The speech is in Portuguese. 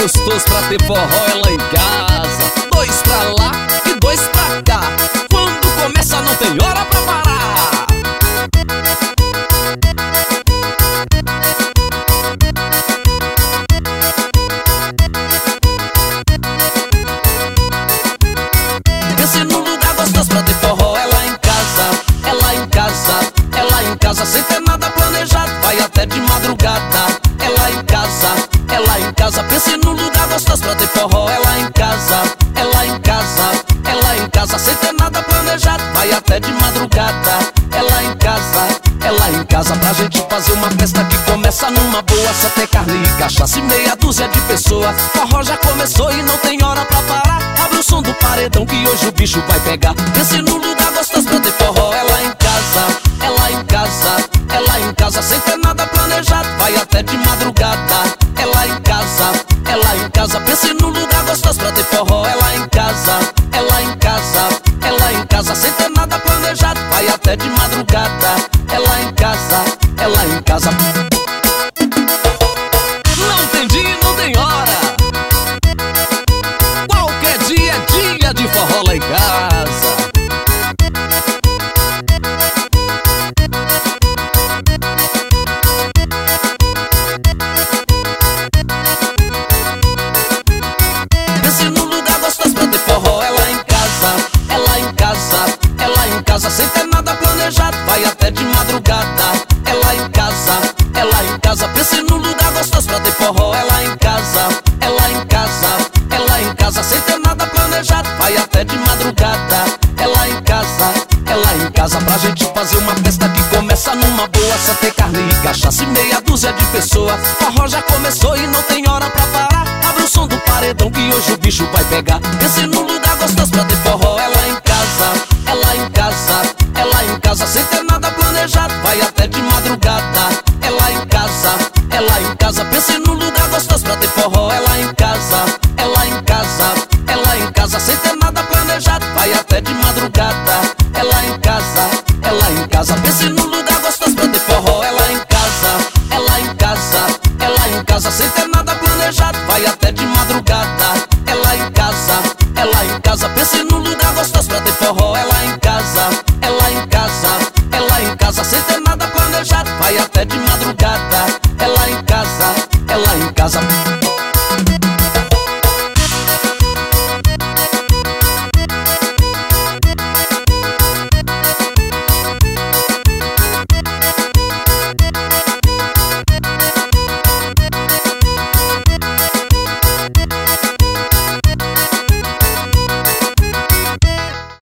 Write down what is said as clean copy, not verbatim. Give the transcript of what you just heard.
gostoso pra ter forró é lá em casa. Dois pra lá e dois pra cá. Quando começa não tem hora pra parar. Pense num lugar gostoso pra ter forró é lá em casa. É lá em casa, é lá em casa, sem ter nada planejado, vai até de madrugada. É lá em casa, é lá em casa, pense num lugar gostoso pra ter forró é lá em casa. É lá em casa, é lá em casa, sem ter nada planejado, vai até de madrugada. É lá em casa, é lá em casa, pra gente fazer uma festa que começa numa boa. Só ter carne e cachaça e meia dúzia de pessoa. Forró já começou e não tem hora pra parar. Abre o som do paredão que hoje o bicho vai pegar. Pense num lugar gostoso pra ter forró é lá em casa. É lá em casa, é lá em casa, sem ter nada planejado, vai até de madrugada. É lá em casa, é lá em casa, pense num lugar gostoso pra ter forró é lá em casa. É lá em casa, é lá em casa, sem ter nada planejado, vai até de madrugada. É lá em casa, é lá em casa. Não tem dia, não tem hora. Qualquer dia é dia de forró lá em casa. Pense num lugar gostoso pra ter forró é lá em casa. É lá em casa, é lá em casa, sem ter nada planejado, vai até de madrugada. É lá em casa, é lá em casa, pense num lugar gostoso pra ter forró é lá em casa. É lá em casa, é lá em casa, sem ter nada planejado, vai até de madrugada. É lá em casa, é lá em casa, pra gente fazer uma festa que começa numa boa. Só ter carne e cachaça e meia dúzia de pessoa. Forró já começou e não tem hora pra parar. Abre o som do paredão que hoje o bicho vai pegar. Pense num lugar gostoso pra ter forró é lá em casa. É lá em casa, é lá em casa, sem ter nada planejado, vai até de madrugada. É lá em casa, é lá em casa, pense num lugar gostoso pra ter forró é lá em casa. É lá em casa, é lá em casa, sem ter nada planejado, vai até de madrugada. É lá em casa, é lá em casa, pense num lugar gostoso pra ter forró é lá em casa. É lá em casa, é lá em casa, sem ter nada planejado, vai até de madrugada. É lá em casa, é lá em casa, pense num lugar gostoso pra ter forró é lá em casa. É lá em casa, é lá em casa, sem ter nada planejado, vai até de madrugada.